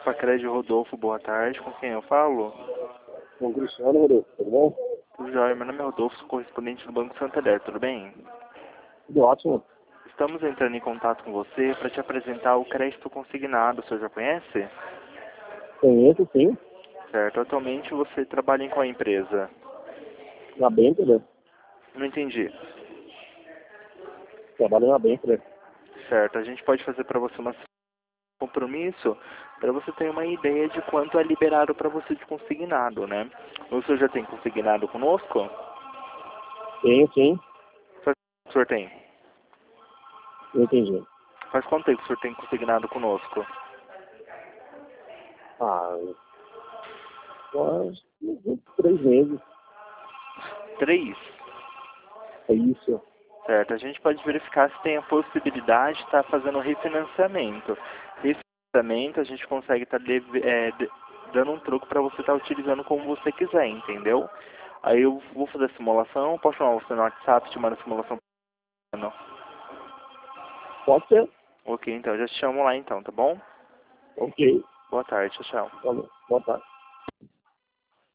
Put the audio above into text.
Facred Rodolfo, boa tarde. Com quem eu falo? Com o Cristiano, Rodolfo, tudo bom? Tudo jóia, meu nome é Rodolfo, sou correspondente do Banco Santander, tudo bem? Tudo ótimo. Estamos entrando em contato com você para te apresentar o crédito consignado, o senhor já conhece? Conheço, sim. Certo, atualmente você trabalha em qual empresa? Na Bentley, Não entendi. trabalho na Bentley. Certo, a gente pode fazer para você um compromisso para você ter uma ideia de quanto é liberado para você de consignado, né? O senhor já tem consignado conosco? Tenho, sim. Faz quanto o senhor tem? Não entendi. Faz quanto tempo o senhor tem consignado conosco? Ah, uns 3 meses. 3. É isso. Certo, a gente pode verificar se tem a possibilidade de estar fazendo refinanciamento. Refinanciamento a gente consegue estar dando um troco para você estar utilizando como você quiser, entendeu? Aí eu vou fazer a simulação, posso chamar você no WhatsApp, te mando a simulação? Não. Pode ser? Ok, então eu já te chamo lá então, tá bom? Ok. Boa tarde, tchau, tchau. Tá bom. Boa tarde.